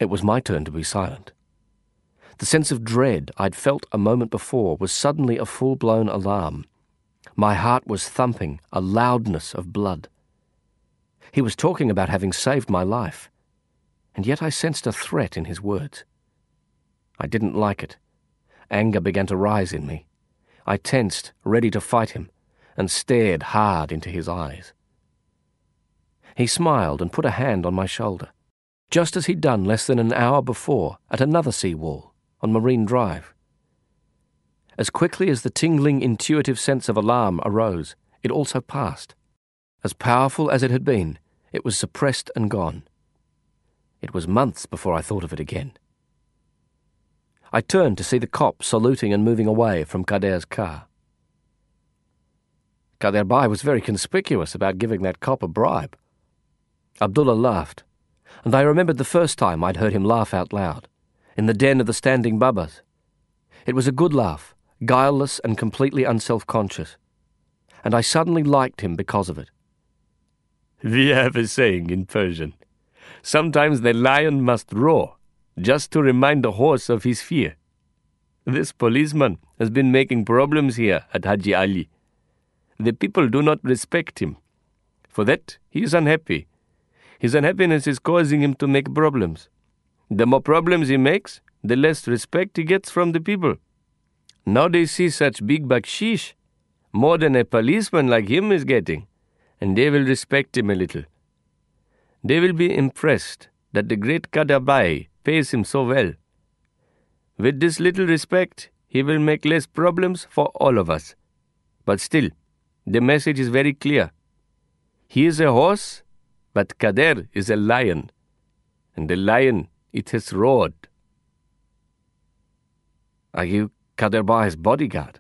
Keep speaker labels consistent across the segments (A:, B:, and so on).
A: It was my turn to be silent. The sense of dread I'd felt a moment before was suddenly a full-blown alarm. My heart was thumping, a loudness of blood. He was talking about having saved my life, and yet I sensed a threat in his words. I didn't like it. Anger began to rise in me. I tensed, ready to fight him, and stared hard into his eyes. He smiled and put a hand on my shoulder, just as he'd done less than an hour before at another seawall on Marine Drive. As quickly as the tingling, intuitive sense of alarm arose, it also passed. As powerful as it had been, it was suppressed and gone. It was months before I thought of it again. I turned to see the cop saluting and moving away from Kader's car. Kader Bhai was very conspicuous about giving that cop a bribe. Abdullah laughed, and I remembered the first time I'd heard him laugh out loud, in the den of the Standing Babas. It was a good laugh, guileless and completely unself-conscious, and I suddenly liked him because of it.
B: We have a saying in Persian. Sometimes the lion must roar, just to remind the horse of his fear. This policeman has been making problems here at Haji Ali. The people do not respect him. For that, he is unhappy. His unhappiness is causing him to make problems. The more problems he makes, the less respect he gets from the people. Now they see such big bakshish, more than a policeman like him is getting, and they will respect him a little. They will be impressed that the great Kader Bhai pays him so well. With this little respect, he will make less problems for all of us. But still, the message is very clear. He is a horse, but Kader is a lion. And the lion, it has roared.
A: Are you Kader Bhai's bodyguard?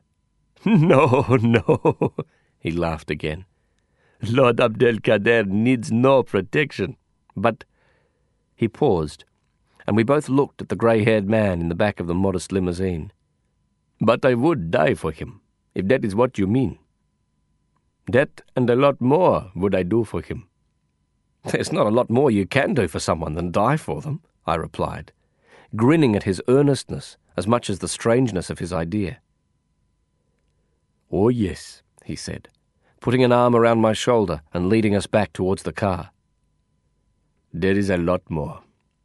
B: No, he laughed again. Lord Abdel Kader needs no protection, but...
A: He paused, and we both looked at the grey-haired man in the back of the modest limousine.
B: But I would die for him, if that is what you mean. That and a lot more would I do for him.
A: There's not a lot more you can do for someone than die for them, I replied, grinning at his earnestness as much as the strangeness of his idea.
B: Oh, yes,
A: he said, putting an arm around my shoulder and leading us back towards the car.
B: There is a lot more.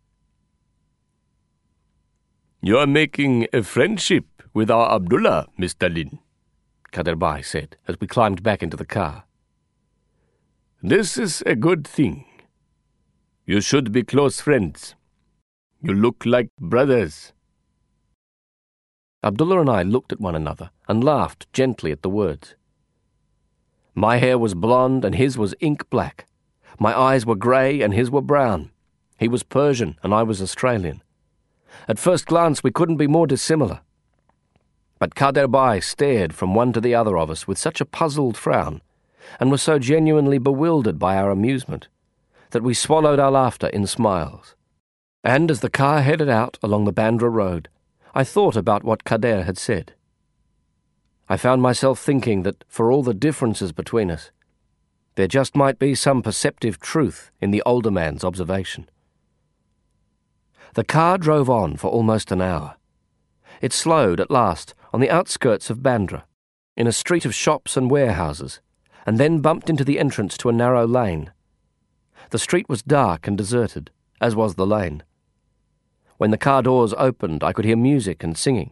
B: You are making a friendship with our Abdullah, Mr. Lin,
A: Kader Bhai said as we climbed back into the car.
B: This is a good thing. You should be close friends. You look like brothers.
A: Abdullah and I looked at one another and laughed gently at the words. My hair was blonde and his was ink black. My eyes were grey and his were brown. He was Persian and I was Australian. At first glance we couldn't be more dissimilar. But Kader Bhai stared from one to the other of us with such a puzzled frown, and was so genuinely bewildered by our amusement, that we swallowed our laughter in smiles. And as the car headed out along the Bandra road, I thought about what Kader had said. I found myself thinking that for all the differences between us, there just might be some perceptive truth in the older man's observation. The car drove on for almost an hour. It slowed at last on the outskirts of Bandra, in a street of shops and warehouses, and then bumped into the entrance to a narrow lane. The street was dark and deserted, as was the lane. When the car doors opened, I could hear music and singing.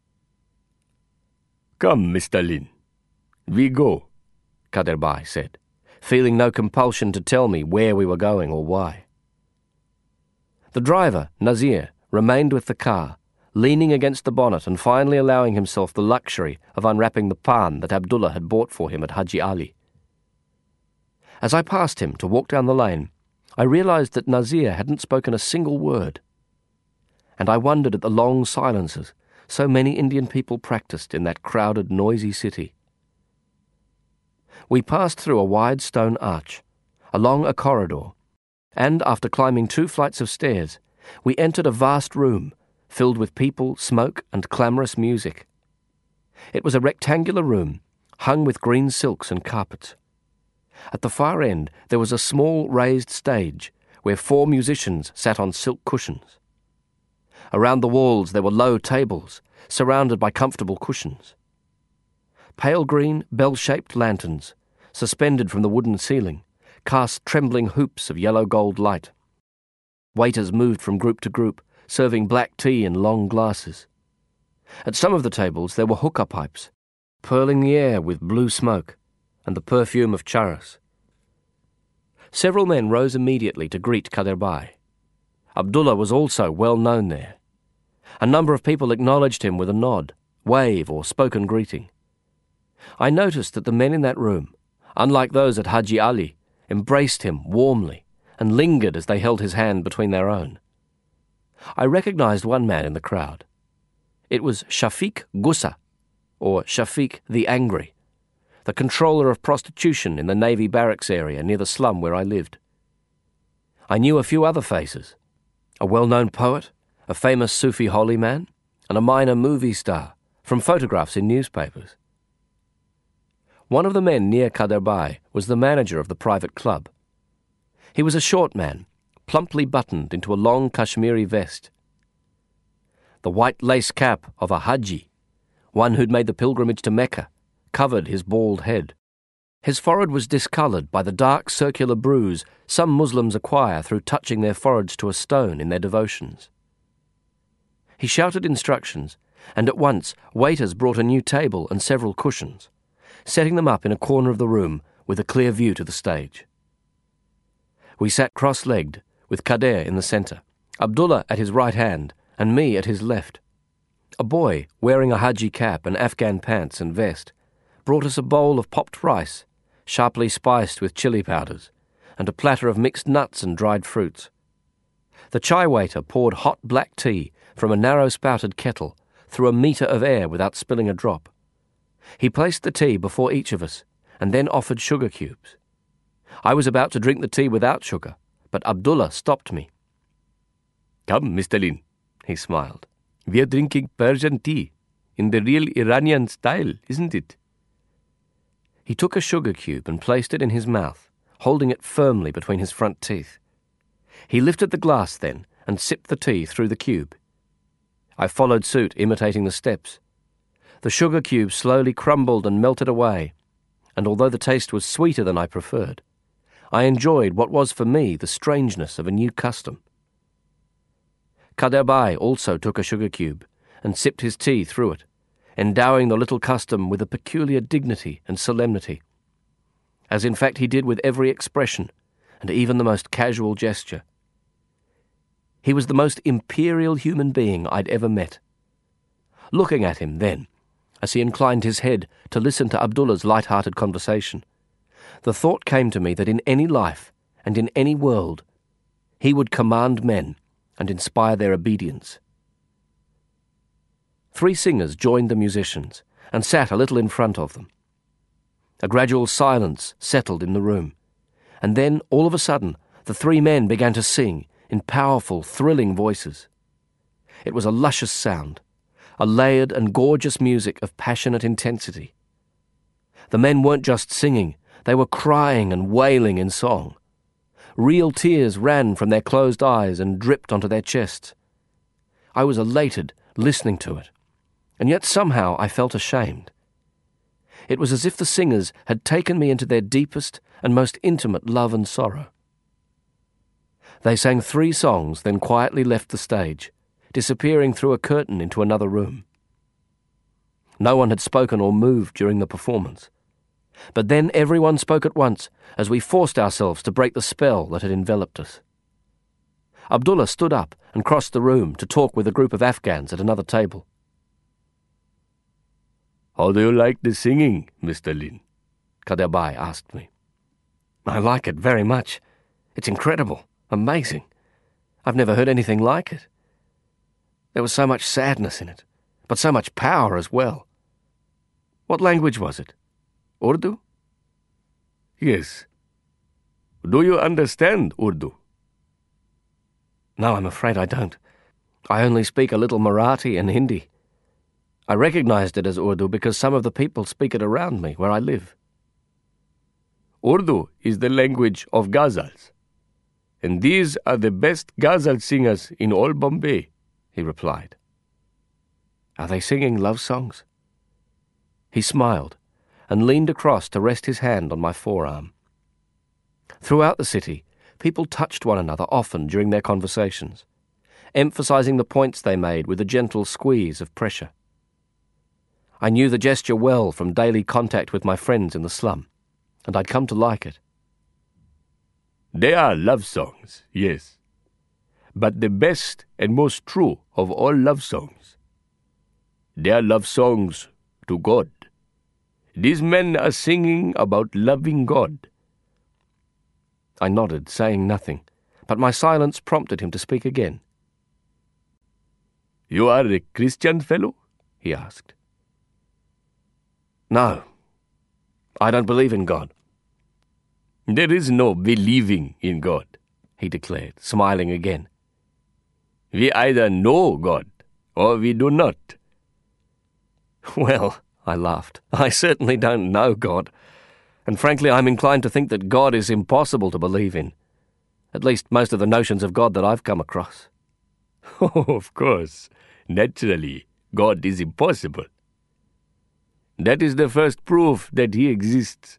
B: Come, Mr. Lin. We go,
A: Kader Bhai said, feeling no compulsion to tell me where we were going or why. The driver, Nazir, remained with the car, leaning against the bonnet and finally allowing himself the luxury of unwrapping the pan that Abdullah had bought for him at Haji Ali. As I passed him to walk down the lane, I realized that Nazir hadn't spoken a single word. And I wondered at the long silences so many Indian people practiced in that crowded, noisy city. We passed through a wide stone arch, along a corridor, and after climbing 2 flights of stairs, we entered a vast room filled with people, smoke, and clamorous music. It was a rectangular room, hung with green silks and carpets. At the far end there was a small raised stage where 4 musicians sat on silk cushions. Around the walls there were low tables, surrounded by comfortable cushions. Pale green, bell-shaped lanterns, suspended from the wooden ceiling, cast trembling hoops of yellow-gold light. Waiters moved from group to group, serving black tea in long glasses. At some of the tables there were hookah pipes, pearling the air with blue smoke and the perfume of charas. Several men rose immediately to greet Kader Bhai. Abdullah was also well known there. A number of people acknowledged him with a nod, wave, or spoken greeting. I noticed that the men in that room, unlike those at Haji Ali, embraced him warmly and lingered as they held his hand between their own. I recognized one man in the crowd. It was Shafiq Gussa, or Shafiq the Angry, the controller of prostitution in the Navy barracks area near the slum where I lived. I knew a few other faces, a well-known poet, a famous Sufi holy man, and a minor movie star from photographs in newspapers. One of the men near Kader Bhai was the manager of the private club. He was a short man, plumply buttoned into a long Kashmiri vest. The white lace cap of a Haji, one who'd made the pilgrimage to Mecca, covered his bald head. His forehead was discoloured by the dark circular bruise some Muslims acquire through touching their foreheads to a stone in their devotions. He shouted instructions, and at once waiters brought a new table and several cushions, setting them up in a corner of the room with a clear view to the stage. We sat cross-legged, with Kader in the centre, Abdullah at his right hand, and me at his left. A boy, wearing a Haji cap and Afghan pants and vest, brought us a bowl of popped rice, sharply spiced with chili powders, and a platter of mixed nuts and dried fruits. The chai waiter poured hot black tea from a narrow-spouted kettle through a metre of air without spilling a drop. He placed the tea before each of us, and then offered sugar cubes. I was about to drink the tea without sugar, but Abdullah stopped me.
B: "Come, Mr. Lin," he smiled. "We are drinking Persian tea, in the real Iranian style, isn't it?"
A: He took a sugar cube and placed it in his mouth, holding it firmly between his front teeth. He lifted the glass then and sipped the tea through the cube. I followed suit, imitating the steps. The sugar cube slowly crumbled and melted away, and although the taste was sweeter than I preferred, I enjoyed what was for me the strangeness of a new custom. Kader Bhai also took a sugar cube and sipped his tea through it, endowing the little custom with a peculiar dignity and solemnity, as in fact he did with every expression and even the most casual gesture. He was the most imperial human being I'd ever met. Looking at him then, as he inclined his head to listen to Abdullah's light-hearted conversation, the thought came to me that in any life and in any world, he would command men and inspire their obedience. 3 singers joined the musicians and sat a little in front of them. A gradual silence settled in the room, and then, all of a sudden, the 3 men began to sing in powerful, thrilling voices. It was a luscious sound, a layered and gorgeous music of passionate intensity. The men weren't just singing, they were crying and wailing in song. Real tears ran from their closed eyes and dripped onto their chests. I was elated listening to it, and yet somehow I felt ashamed. It was as if the singers had taken me into their deepest and most intimate love and sorrow. They sang 3 songs, then quietly left the stage, disappearing through a curtain into another room. No one had spoken or moved during the performance. But then everyone spoke at once as we forced ourselves to break the spell that had enveloped us. Abdullah stood up and crossed the room to talk with a group of Afghans at another table.
B: "How do you like the singing, Mr. Lin?"
A: Kader Bhai asked me. "I like it very much. It's incredible, amazing. I've never heard anything like it. There was so much sadness in it, but so much power as well. What language was it? Urdu?"
B: "Yes. Do you understand Urdu?"
A: "No, I'm afraid I don't. I only speak a little Marathi and Hindi. I recognized it as Urdu because some of the people speak it around me where I live."
B: "Urdu is the language of ghazals, and these are the best ghazal singers in all Bombay.
A: he replied. Are they singing love songs? He smiled and leaned across to rest his hand on my forearm. Throughout the city, people touched one another often during their conversations, emphasizing the points they made with a gentle squeeze of pressure. I knew the gesture well from daily contact with my friends in the slum, and I'd come to like it.
B: They are love songs, yes, but the best and most true of all love songs. They are love songs to God. These men are singing about loving God.
A: I nodded, saying nothing, but my silence prompted him to speak again.
B: You are a Christian fellow? He asked.
A: No, I don't believe in God.
B: There is no believing in God,
A: he declared, smiling again.
B: We either know God or we do not.
A: Well, I laughed, I certainly don't know God, and frankly I'm inclined to think that God is impossible to believe in. At least most of the notions of God that I've come across.
B: Oh, of course. Naturally, God is impossible. That is the first proof that he exists.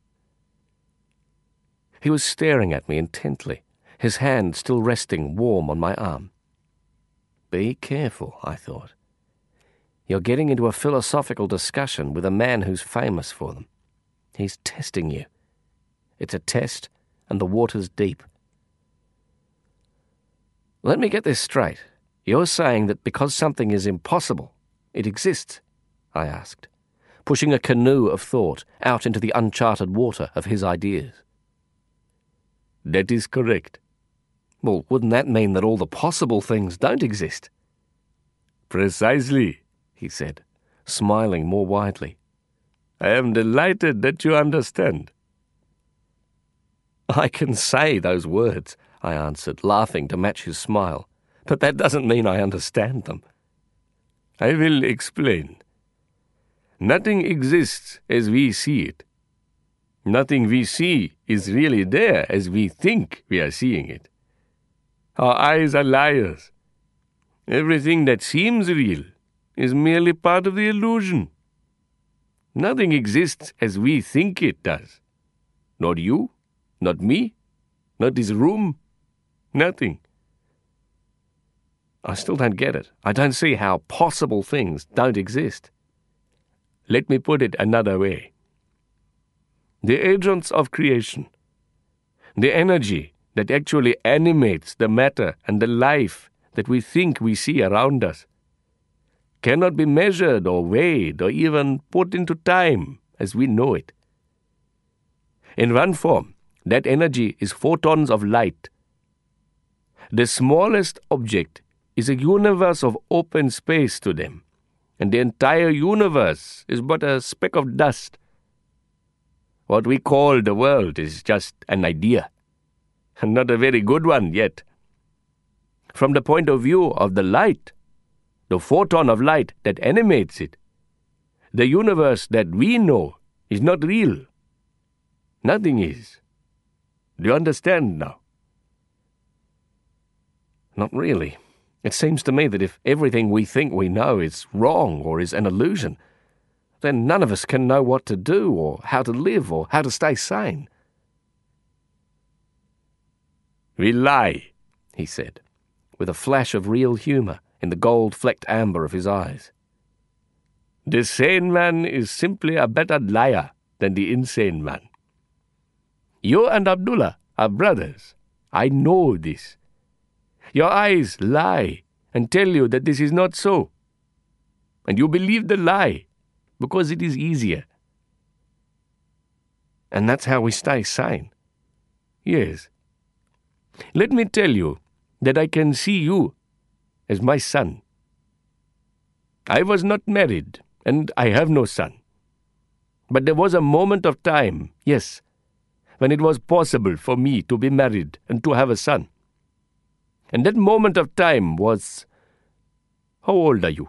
A: He was staring at me intently, his hand still resting warm on my arm. Be careful, I thought. You're getting into a philosophical discussion with a man who's famous for them. He's testing you. It's a test, and the water's deep. Let me get this straight. You're saying that because something is impossible, it exists? I asked, pushing a canoe of thought out into the uncharted water of his ideas.
B: That is correct.
A: Well, wouldn't that mean that all the possible things don't exist?
B: Precisely, he said,
A: smiling more widely.
B: I am delighted that you understand.
A: I can say those words, I answered, laughing to match his smile, but that doesn't mean I understand them.
B: I will explain. Nothing exists as we see it. Nothing we see is really there as we think we are seeing it. Our eyes are liars. Everything that seems real is merely part of the illusion. Nothing exists as we think it does. Not you, not me, not this room, nothing.
A: I still don't get it. I don't see how possible things don't exist.
B: Let me put it another way. The agents of creation, the energy that actually animates the matter and the life that we think we see around us, cannot be measured or weighed or even put into time as we know it. In one form, that energy is photons of light. The smallest object is a universe of open space to them, and the entire universe is but a speck of dust. What we call the world is just an idea, and not a very good one yet. From the point of view of the light, the photon of light that animates it, the universe that we know is not real. Nothing is. Do you understand now?
A: Not really. It seems to me that if everything we think we know is wrong or is an illusion, then none of us can know what to do or how to live or how to stay sane.
B: We lie,
A: he said, with a flash of real humour in the gold-flecked amber of his eyes.
B: The sane man is simply a better liar than the insane man. You and Abdullah are brothers. I know this. Your eyes lie and tell you that this is not so. And you believe the lie because it is easier.
A: And that's how we stay sane.
B: Yes. Let me tell you that I can see you as my son. I was not married, and I have no son. But there was a moment of time, yes, when it was possible for me to be married and to have a son. And that moment of time was... How old are you?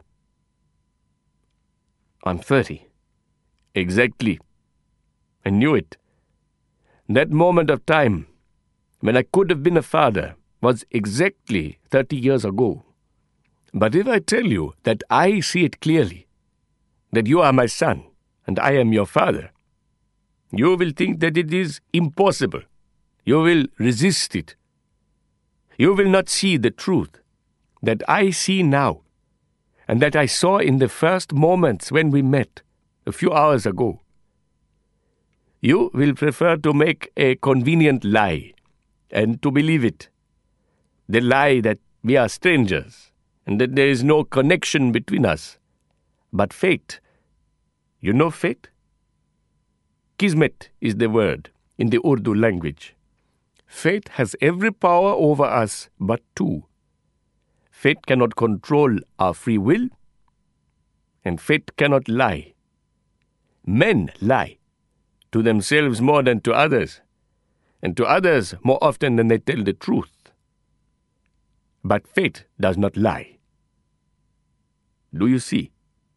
A: I'm 30.
B: Exactly. I knew it. That moment of time, when I could have been a father, was exactly 30 years ago. But if I tell you that I see it clearly, that you are my son, and I am your father, you will think that it is impossible. You will resist it. You will not see the truth that I see now, and that I saw in the first moments when we met a few hours ago. You will prefer to make a convenient lie, and to believe it. The lie that we are strangers, and that there is no connection between us. But fate, you know fate? Kismet is the word in the Urdu language. Fate has every power over us but two. Fate cannot control our free will, and fate cannot lie. Men lie, to themselves more than to others, and to others more often than they tell the truth. But fate does not lie. Do you see?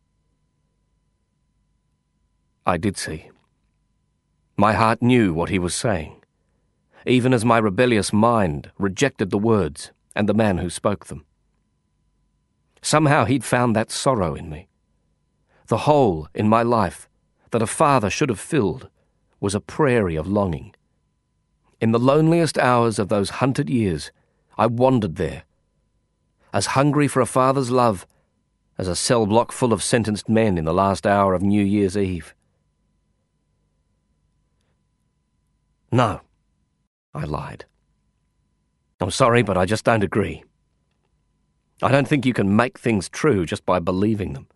A: I did see. My heart knew what he was saying, even as my rebellious mind rejected the words and the man who spoke them. Somehow he'd found that sorrow in me. The hole in my life that a father should have filled was a prairie of longing. In the loneliest hours of those hunted years, I wandered there, as hungry for a father's love as a cell block full of sentenced men in the last hour of New Year's Eve. No, I lied. I'm sorry, but I just don't agree. I don't think you can make things true just by believing them.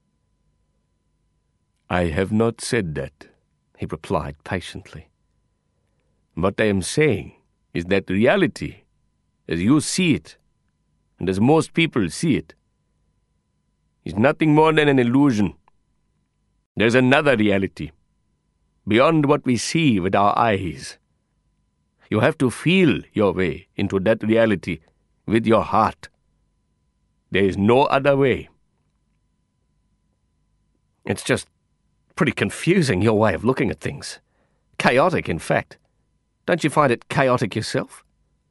B: I have not said that, he replied patiently. What I am saying is that reality, as you see it, and as most people see it, is nothing more than an illusion. There's another reality, beyond what we see with our eyes. You have to feel your way into that reality with your heart. There is no other way.
A: It's just pretty confusing, your way of looking at things. Chaotic, in fact. Don't you find it chaotic yourself?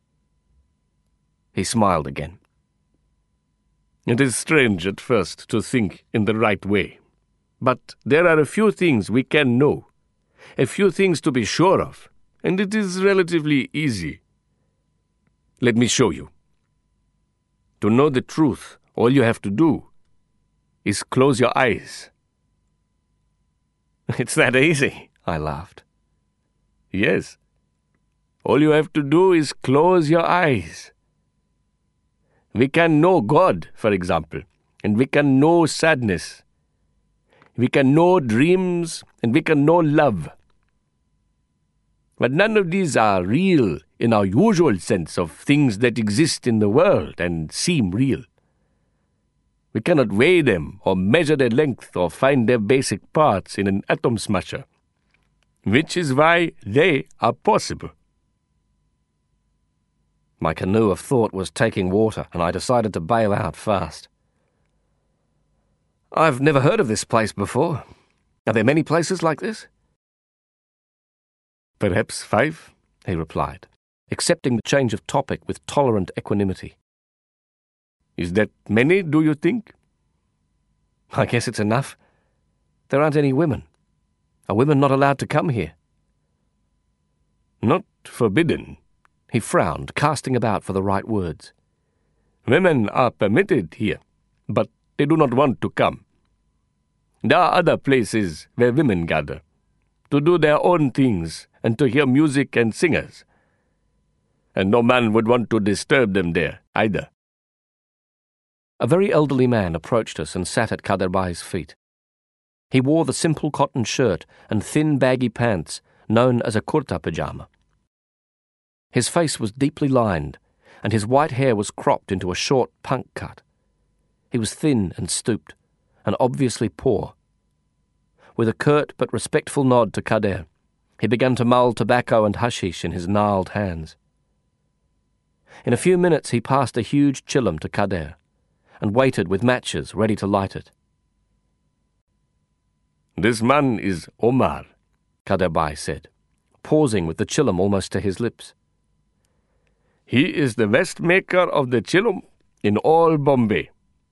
A: He smiled again.
B: It is strange at first to think in the right way. But there are a few things we can know, a few things to be sure of, and it is relatively easy. Let me show you. To know the truth, all you have to do is close your eyes.
A: It's that easy, I laughed.
B: Yes. All you have to do is close your eyes. We can know God, for example, and we can know sadness. We can know dreams, and we can know love. But none of these are real in our usual sense of things that exist in the world and seem real. We cannot weigh them or measure their length or find their basic parts in an atom smasher, which is why they are possible.
A: My canoe of thought was taking water, and I decided to bail out fast. I've never heard of this place before. Are there many places like this?
B: Perhaps 5, he replied,
A: accepting the change of topic with tolerant equanimity.
B: Is that many, do you think?
A: I guess it's enough. There aren't any women. Are women not allowed to come here?
B: Not forbidden.
A: He frowned, casting about for the right words.
B: Women are permitted here, but they do not want to come. There are other places where women gather, to do their own things and to hear music and singers. And no man would want to disturb them there either.
A: A very elderly man approached us and sat at Kader Bai's feet. He wore the simple cotton shirt and thin baggy pants known as a kurta pajama. His face was deeply lined, and his white hair was cropped into a short punk cut. He was thin and stooped, and obviously poor. With a curt but respectful nod to Kader, he began to mull tobacco and hashish in his gnarled hands. In a few minutes he passed a huge chillum to Kader, and waited with matches ready to light it.
B: This man is Omar,
A: Kader Bai said, pausing with the chillum almost to his lips.
B: He is the best maker of the chillum in all Bombay.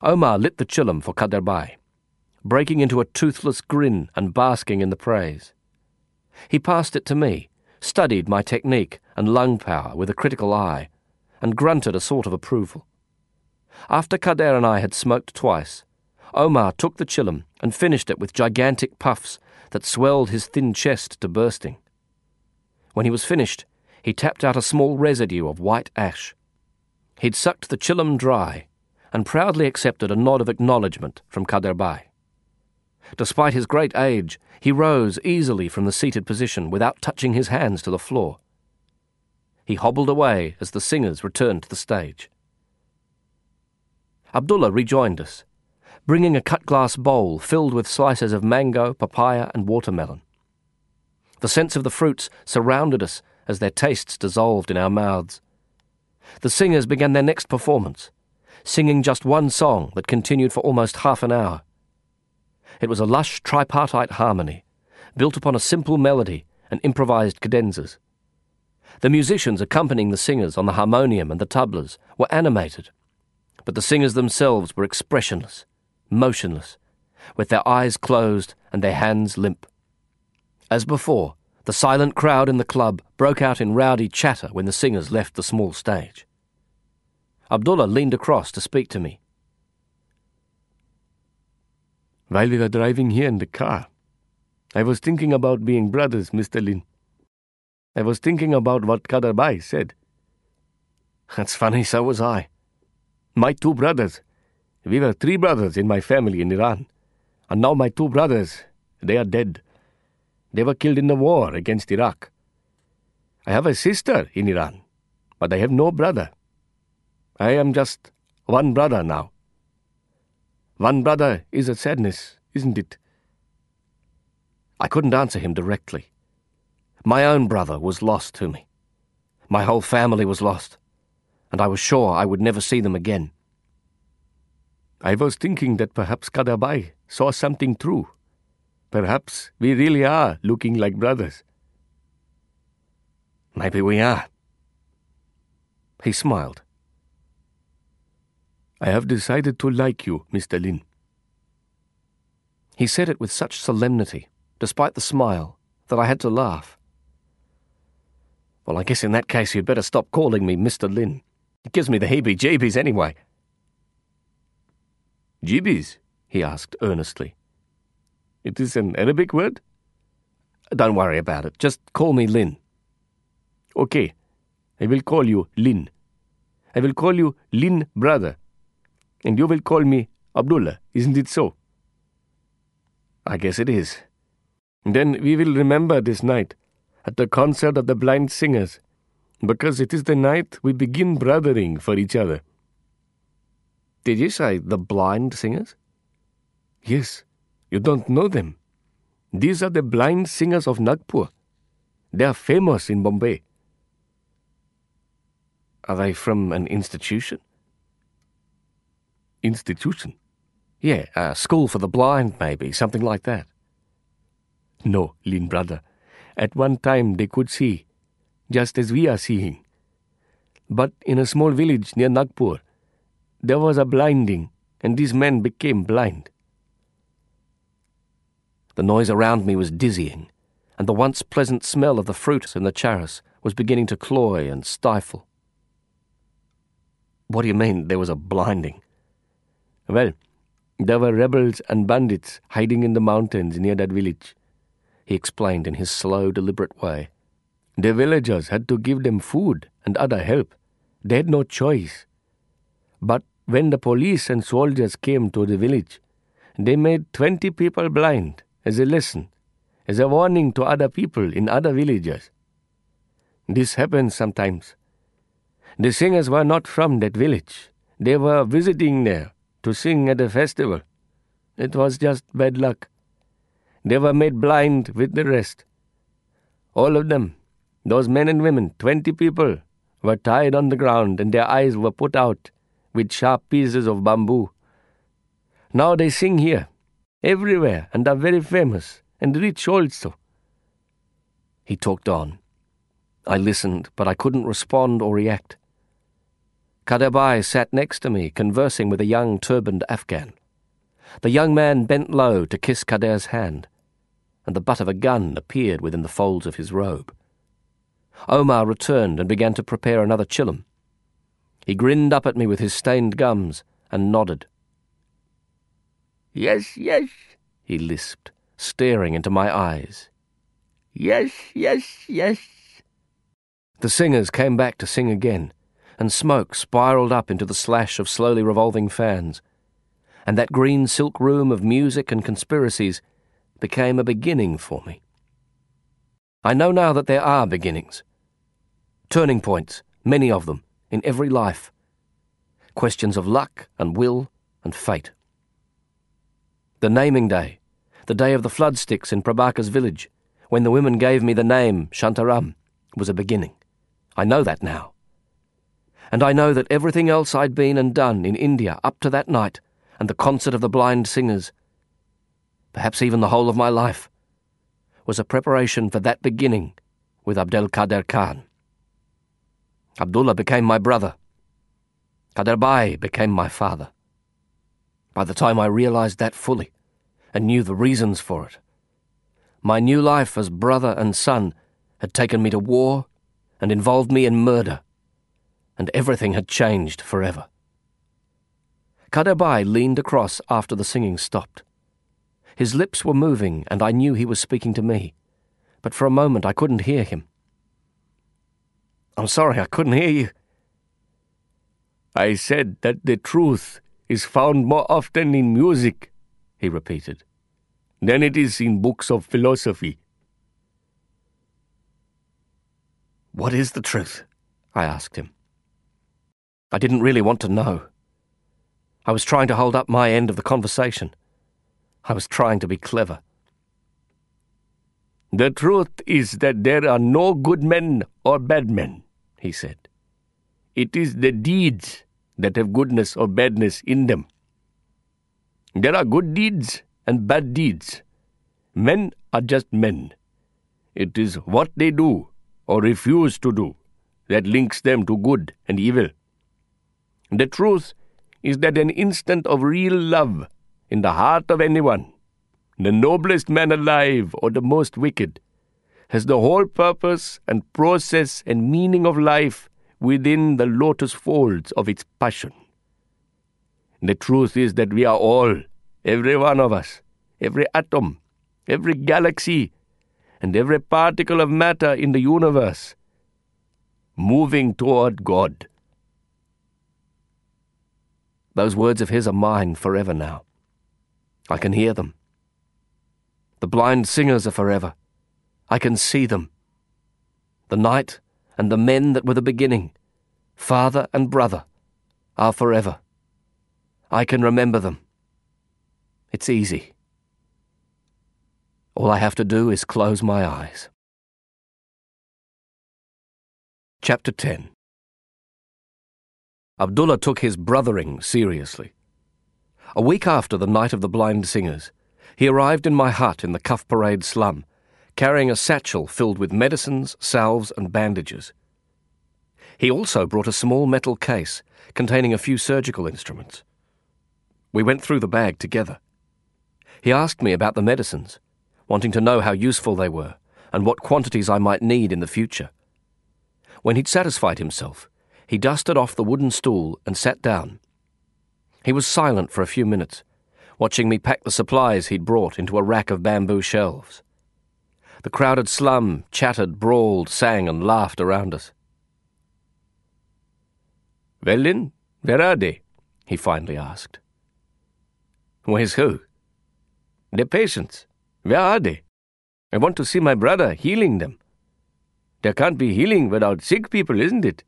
A: Omar lit the chillum for Kader Bhai, breaking into a toothless grin and basking in the praise. He passed it to me, studied my technique and lung power with a critical eye, and grunted a sort of approval. After Kader and I had smoked twice, Omar took the chillum and finished it with gigantic puffs that swelled his thin chest to bursting. When he was finished, he tapped out a small residue of white ash. He'd sucked the chillum dry and proudly accepted a nod of acknowledgement from Kader Bhai. Despite his great age, he rose easily from the seated position without touching his hands to the floor. He hobbled away as the singers returned to the stage. Abdullah rejoined us, bringing a cut-glass bowl filled with slices of mango, papaya, and watermelon. The scents of the fruits surrounded us as their tastes dissolved in our mouths. The singers began their next performance, singing just one song that continued for almost half an hour. It was a lush tripartite harmony, built upon a simple melody and improvised cadenzas. The musicians accompanying the singers on the harmonium and the tablas were animated, but the singers themselves were expressionless, motionless, with their eyes closed and their hands limp. As before, the silent crowd in the club broke out in rowdy chatter when the singers left the small stage. Abdullah leaned across to speak to me.
B: While we were driving here in the car, I was thinking about being brothers, Mr. Lin. I was thinking about what Kader Bhai said.
A: That's funny, so was I.
B: My two brothers. We were 3 brothers in my family in Iran. And now my 2 brothers, they are dead. They were killed in the war against Iraq. I have a sister in Iran, but I have no brother. I am just one brother now. One brother is a sadness, isn't it?
A: I couldn't answer him directly. My own brother was lost to me. My whole family was lost, and I was sure I would never see them again.
B: I was thinking that perhaps Kader Bhai saw something through. Perhaps we really are looking like brothers.
A: Maybe we are. He smiled.
B: I have decided to like you, Mr. Lin.
A: He said it with such solemnity, despite the smile, that I had to laugh. Well, I guess in that case you'd better stop calling me Mr. Lin. It gives me the heebie-jeebies anyway.
B: Jeebies? He asked earnestly. It is an Arabic word?
A: Don't worry about it. Just call me Lin.
B: Okay. I will call you Lin. I will call you Lin brother. And you will call me Abdullah, isn't it so?
A: I guess it is.
B: Then we will remember this night at the concert of the blind singers, because it is the night we begin brothering for each other.
A: Did you say the blind singers?
B: Yes. You don't know them. These are the blind singers of Nagpur. They are famous in Bombay.
A: Are they from an institution?
B: Institution?
A: Yeah, a school for the blind, maybe, something like that.
B: No, Lin brother. At one time they could see, just as we are seeing. But in a small village near Nagpur, there was a blinding, and these men became blind.
A: The noise around me was dizzying, and the once pleasant smell of the fruit in the charas was beginning to cloy and stifle. What do you mean there was a blinding?
B: Well, there were rebels and bandits hiding in the mountains near that village, he explained in his slow, deliberate way. The villagers had to give them food and other help. They had no choice. But when the police and soldiers came to the village, they made 20 people blind as a lesson, as a warning to other people in other villages. This happens sometimes. The singers were not from that village. They were visiting there to sing at a festival. It was just bad luck. They were made blind with the rest. All of them, those men and women, 20 people, were tied on the ground and their eyes were put out with sharp pieces of bamboo. Now they sing here, everywhere, and are very famous, and rich also.
A: He talked on. I listened, but I couldn't respond or react. Kader Bhai sat next to me, conversing with a young turbaned Afghan. The young man bent low to kiss Kader's hand, and the butt of a gun appeared within the folds of his robe. Omar returned and began to prepare another chillum. He grinned up at me with his stained gums and nodded.
B: "Yes, yes,"
A: he lisped, staring into my eyes.
B: "Yes, yes, yes."
A: The singers came back to sing again, and smoke spiraled up into the slash of slowly revolving fans, and that green silk room of music and conspiracies became a beginning for me. I know now that there are beginnings. Turning points, many of them, in every life. Questions of luck and will and fate. The naming day, the day of the flood sticks in Prabhakar's village, when the women gave me the name Shantaram, was a beginning. I know that now. And I know that everything else I'd been and done in India up to that night, and the concert of the blind singers, perhaps even the whole of my life, was a preparation for that beginning with Abdelkader Khan. Abdullah became my brother. Kader Bhai became my father. By the time I realized that fully, and knew the reasons for it, my new life as brother and son had taken me to war and involved me in murder, and everything had changed forever. Kader Bhai leaned across after the singing stopped. His lips were moving, and I knew he was speaking to me, but for a moment I couldn't hear him. "I'm sorry, I couldn't hear you."
B: "I said that the truth is found more often in music," he repeated, "than it is in books of philosophy."
A: "What is the truth?" I asked him. I didn't really want to know. I was trying to hold up my end of the conversation. I was trying to be clever.
B: "The truth is that there are no good men or bad men," he said. "It is the deeds that have goodness or badness in them. There are good deeds and bad deeds. Men are just men. It is what they do or refuse to do that links them to good and evil. The truth is that an instant of real love in the heart of anyone, the noblest man alive or the most wicked, has the whole purpose and process and meaning of life within the lotus folds of its passion. The truth is that we are all, every one of us, every atom, every galaxy, and every particle of matter in the universe, moving toward God."
A: Those words of his are mine forever now. I can hear them. The blind singers are forever. I can see them. The night and the men that were the beginning, father and brother, are forever. I can remember them. It's easy. All I have to do is close my eyes. Chapter 10. Abdullah took his brothering seriously. A week after the night of the blind singers, he arrived in my hut in the Cuff Parade slum, carrying a satchel filled with medicines, salves, and bandages. He also brought a small metal case containing a few surgical instruments. We went through the bag together. He asked me about the medicines, wanting to know how useful they were and what quantities I might need in the future. When he'd satisfied himself, he dusted off the wooden stool and sat down. He was silent for a few minutes, watching me pack the supplies he'd brought into a rack of bamboo shelves. The crowded slum chattered, brawled, sang, and laughed around us.
B: "Well then, where are they?"
A: he finally asked.
B: "Where's who?" "The patients. Where are they? I want to see my brother healing them. There can't be healing without sick people, isn't it?"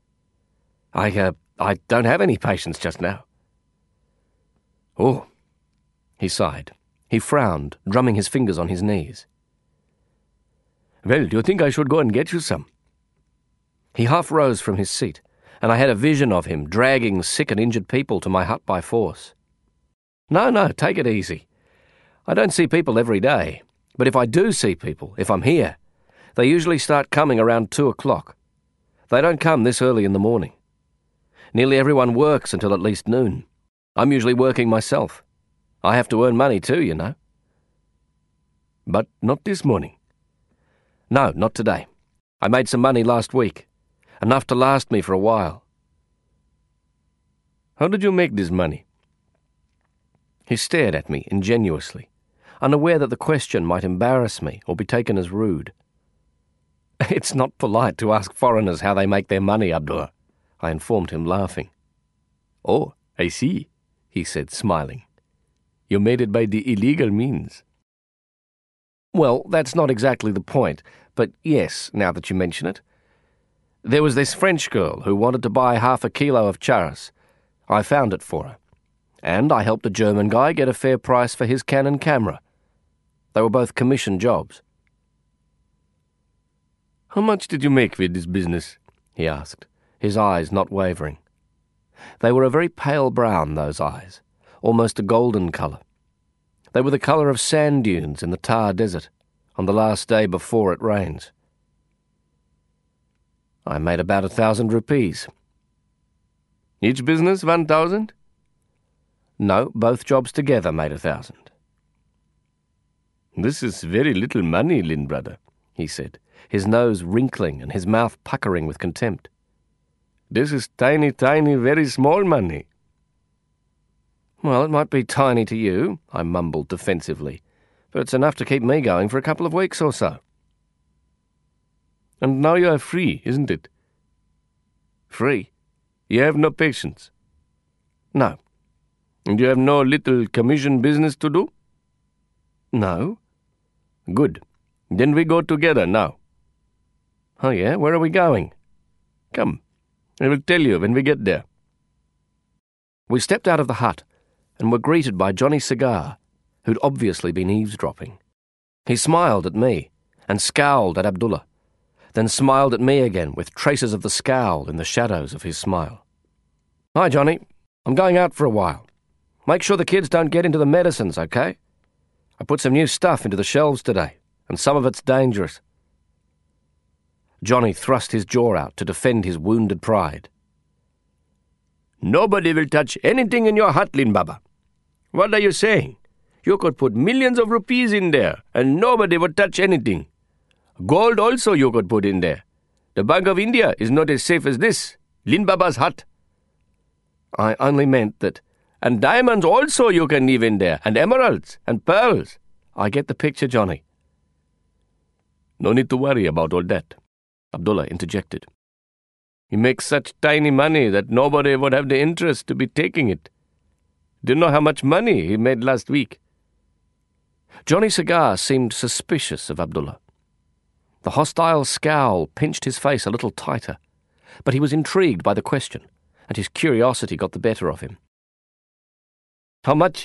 A: I don't have any patients just now."
B: "Oh,"
A: he sighed. He frowned, drumming his fingers on his knees.
B: "Well, do you think I should go and get you some?"
A: He half rose from his seat, and I had a vision of him dragging sick and injured people to my hut by force. No, take it easy. I don't see people every day, but if I do see people, if I'm here, they usually start coming around 2 o'clock. They don't come this early in the morning. Nearly everyone works until at least noon. I'm usually working myself. I have to earn money too, you know.
B: But not this morning.
A: No, not today. I made some money last week. Enough to last me for a while.
B: How did you make this money?
A: He stared at me ingenuously, unaware that the question might embarrass me or be taken as rude. It's not polite to ask foreigners how they make their money, Abdullah, I informed him, laughing.
B: Oh, I see, he said, smiling. You made it by the illegal means.
A: Well, that's not exactly the point, but yes, now that you mention it. There was this French girl who wanted to buy 1/2 kilo of charas. I found it for her. And I helped a German guy get a fair price for his Canon camera. They were both commission jobs.
B: How much did you make with this business?
A: He asked, his eyes not wavering. They were a very pale brown, those eyes, almost a golden colour. They were the colour of sand dunes in the Thar Desert on the last day before it rains. I made about 1,000 rupees.
B: Each business 1,000?
A: No, both jobs together made 1,000.
B: This is very little money, Lin brother, he said, his nose wrinkling and his mouth puckering with contempt. This is tiny, very small money.
A: Well, it might be tiny to you, I mumbled defensively, but it's enough to keep me going for a couple of weeks or so.
B: And now you are free, isn't it?
A: Free?
B: You have no patients?
A: No.
B: And you have no little commission business to do?
A: No.
B: Good. Then we go together now.
A: Oh yeah? Where are we going?
B: Come. I will tell you when we get there.
A: We stepped out of the hut and were greeted by Johnny Cigar, who'd obviously been eavesdropping. He smiled at me and scowled at Abdullah, then smiled at me again with traces of the scowl in the shadows of his smile. Hi, Johnny. I'm going out for a while. Make sure the kids don't get into the medicines, okay? I put some new stuff into the shelves today, and some of it's dangerous. Johnny thrust his jaw out to defend his wounded pride.
B: Nobody will touch anything in your hut, Lin Baba. What are you saying? You could put millions of rupees in there, and nobody would touch anything. Gold also you could put in there. The Bank of India is not as safe as this, Lin Baba's hut.
A: I only meant that...
B: And diamonds also you can leave in there, and emeralds, and pearls.
A: I get the picture, Johnny.
B: No need to worry about all that, Abdullah interjected. He makes such tiny money that nobody would have the interest to be taking it. Do you know how much money he made last week?
A: Johnny Cigar seemed suspicious of Abdullah. The hostile scowl pinched his face a little tighter, but he was intrigued by the question, and his curiosity got the better of him.
B: How much?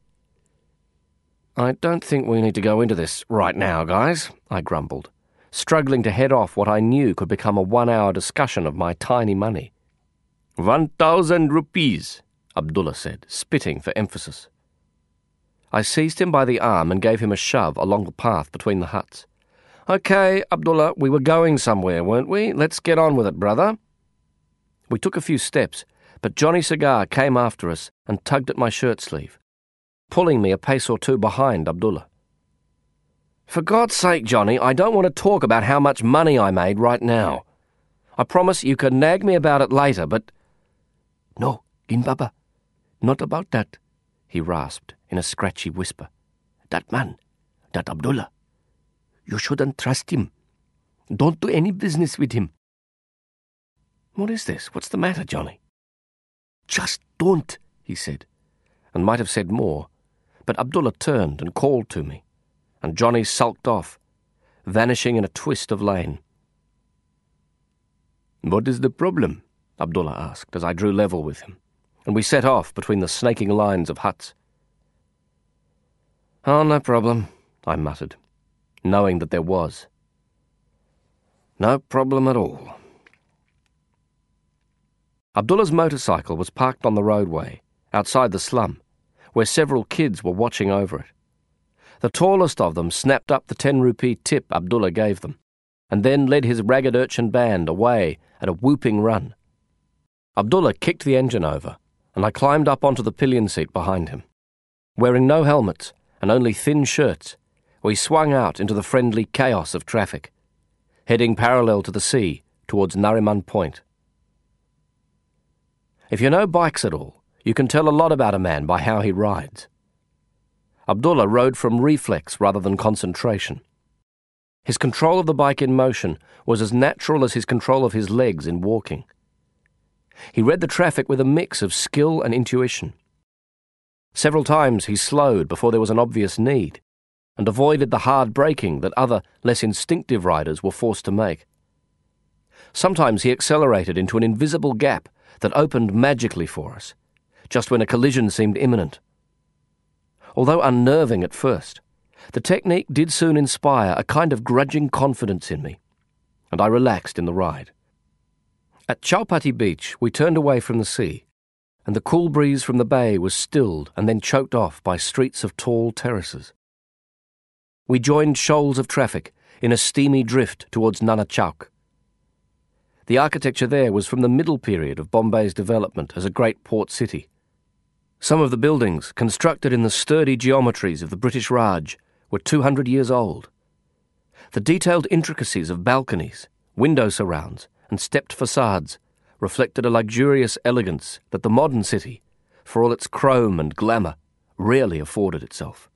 A: I don't think we need to go into this right now, guys, I grumbled, struggling to head off what I knew could become a 1-hour discussion of my tiny money.
B: 1,000 rupees,
A: Abdullah said, spitting for emphasis. I seized him by the arm and gave him a shove along the path between the huts. Okay, Abdullah, we were going somewhere, weren't we? Let's get on with it, brother. We took a few steps, but Johnny Cigar came after us and tugged at my shirt sleeve, pulling me a pace or two behind Abdullah. For God's sake, Johnny, I don't want to talk about how much money I made right now. I promise you can nag me about it later, but...
B: No, Lin Baba, not about that, he rasped in a scratchy whisper. That man, that Abdullah, you shouldn't trust him. Don't do any business with him.
A: What is this? What's the matter, Johnny?
B: Just don't,
A: he said, and might have said more, but Abdullah turned and called to me, and Johnny sulked off, vanishing in a twist of lane.
B: What is the problem?
A: Abdullah asked as I drew level with him, and we set off between the snaking lines of huts. Oh, no problem, I muttered, knowing that there was. No problem at all. Abdullah's motorcycle was parked on the roadway, outside the slum, where several kids were watching over it. The tallest of them snapped up the 10-rupee tip Abdullah gave them, and then led his ragged urchin band away at a whooping run. Abdullah kicked the engine over, and I climbed up onto the pillion seat behind him. Wearing no helmets and only thin shirts, we swung out into the friendly chaos of traffic, heading parallel to the sea towards Nariman Point. If you know bikes at all, you can tell a lot about a man by how he rides. Abdullah rode from reflex rather than concentration. His control of the bike in motion was as natural as his control of his legs in walking. He read the traffic with a mix of skill and intuition. Several times he slowed before there was an obvious need, and avoided the hard braking that other, less instinctive riders were forced to make. Sometimes he accelerated into an invisible gap that opened magically for us, just when a collision seemed imminent. Although unnerving at first, the technique did soon inspire a kind of grudging confidence in me, and I relaxed in the ride. At Chowpatty Beach, we turned away from the sea, and the cool breeze from the bay was stilled and then choked off by streets of tall terraces. We joined shoals of traffic in a steamy drift towards Nana Chowk. The architecture there was from the middle period of Bombay's development as a great port city. Some of the buildings, constructed in the sturdy geometries of the British Raj, were 200 years old. The detailed intricacies of balconies, window surrounds, and stepped facades reflected a luxurious elegance that the modern city, for all its chrome and glamour, rarely afforded itself.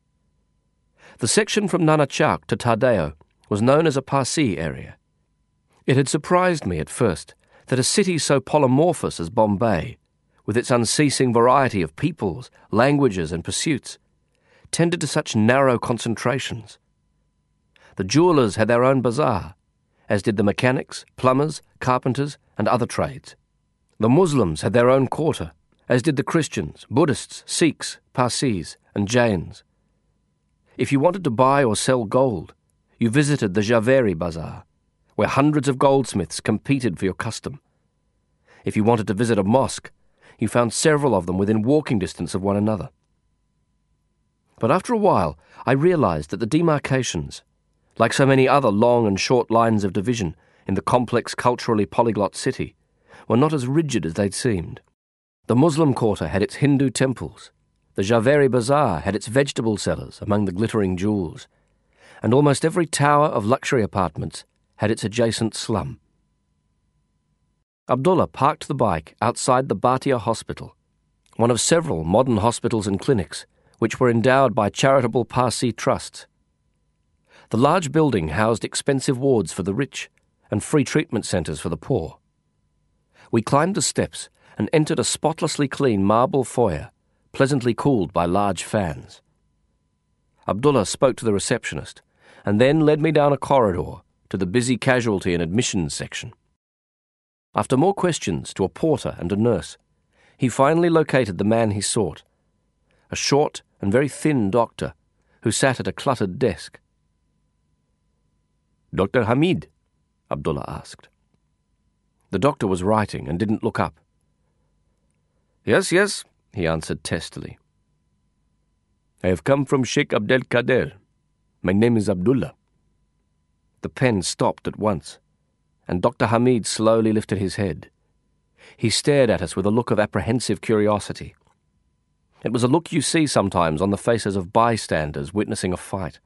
A: The section from Nana Chowk to Tardeo was known as a Parsi area. It had surprised me at first that a city so polymorphous as Bombay, with its unceasing variety of peoples, languages and pursuits, tended to such narrow concentrations. The jewellers had their own bazaar, as did the mechanics, plumbers, carpenters and other trades. The Muslims had their own quarter, as did the Christians, Buddhists, Sikhs, Parsis and Jains. If you wanted to buy or sell gold, you visited the Javeri Bazaar, where hundreds of goldsmiths competed for your custom. If you wanted to visit a mosque, you found several of them within walking distance of one another. But after a while, I realized that the demarcations, like so many other long and short lines of division in the complex culturally polyglot city, were not as rigid as they'd seemed. The Muslim quarter had its Hindu temples, the Javeri Bazaar had its vegetable sellers among the glittering jewels, and almost every tower of luxury apartments had its adjacent slum. Abdullah parked the bike outside the Bhatia Hospital, one of several modern hospitals and clinics which were endowed by charitable Parsi trusts. The large building housed expensive wards for the rich and free treatment centres for the poor. We climbed the steps and entered a spotlessly clean marble foyer, pleasantly cooled by large fans. Abdullah spoke to the receptionist and then led me down a corridor to the busy casualty and admissions section. After more questions to a porter and a nurse, he finally located the man he sought, a short and very thin doctor who sat at a cluttered desk. "Dr. Hamid?" Abdullah asked. The doctor was writing and didn't look up. Yes, he answered testily. "I have come from Sheikh Abdel Kader. My name is Abdullah." The pen stopped at once, and Dr. Hamid slowly lifted his head. He stared at us with a look of apprehensive curiosity. It was a look you see sometimes on the faces of bystanders witnessing a fight.